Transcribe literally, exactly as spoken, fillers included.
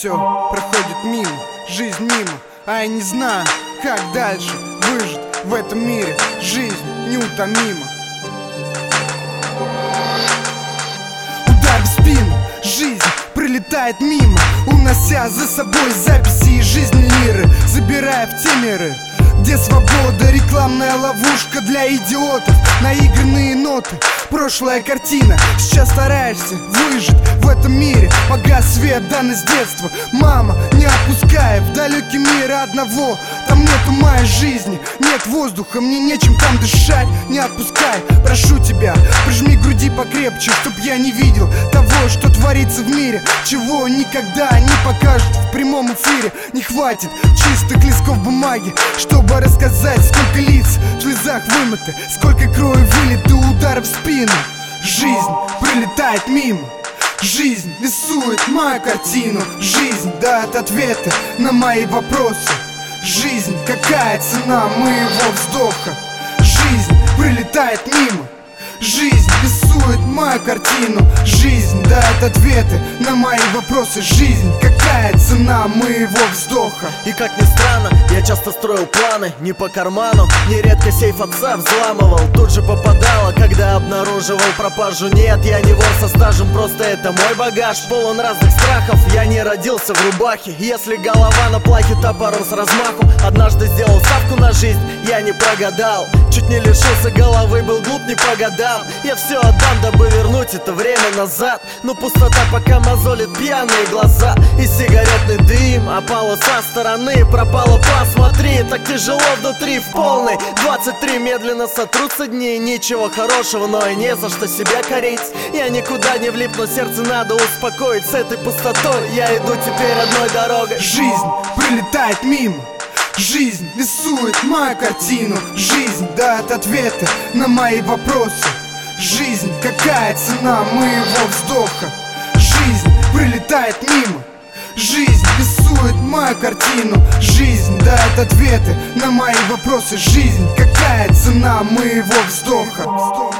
все проходит мимо, жизнь мимо, а я не знаю, как дальше выжить в этом мире. Жизнь неутомима. Удар в спину, жизнь пролетает мимо, унося за собой записи из жизни лиры, забирая в те миры, где свобода, рекламная ловушка для идиотов, наигранные ноты, прошлая картина. Сейчас стараешься выжить в этом мире, погас свет, данный с детства. Мама, не отпускай в далекий мир одного. Там нету моей жизни, нет воздуха, мне нечем там дышать. Не отпускай, прошу тебя, прижми к груди покрепче, чтоб я не видел того, что творится в мире, чего никогда не покажут в прямом эфире. Не хватит чистых листков бумаги, чтобы рассказать, сколько лиц в слезах вымыты, сколько крови вылито, ударов в спину. Жизнь прилетает мимо, жизнь рисует мою картину, жизнь дает ответы на мои вопросы. Жизнь, какая цена моего вздоха? Жизнь прилетает мимо, жизнь рисует мою картину, жизнь дает ответы на мои вопросы. Жизнь, какая цена моего вздоха? И как ни странно, я часто строил планы не по карману, нередко сейф отца взламывал, тут же попадало, когда обнаруживал пропажу. Нет, я не вор со стажем, просто это мой багаж, полон разных страхов. Я не родился в рубахе, если голова на плахе, топором с размаху. Однажды сделал ставку на жизнь, я не прогадал, чуть не лишился головы, был глуп не по годам. Я все отдам, дабы вернуть это время назад, но пустота пока мозолит пьяные глаза. И сигаретный дым опало со стороны, пропало, посмотри, так тяжело внутри в полной. Двадцать три медленно сотрутся дни, ничего хорошего, но и не за что себя корить. Я никуда не влипну, сердце надо успокоить, с этой пустотой я иду теперь одной дорогой. Жизнь прилетает мимо, жизнь рисует мою картину, жизнь дает ответы на мои вопросы. Жизнь, какая цена моего вздоха? Жизнь прилетает мимо, жизнь рисует мою картину, жизнь дает ответы на мои вопросы. Жизнь, какая цена моего вздоха?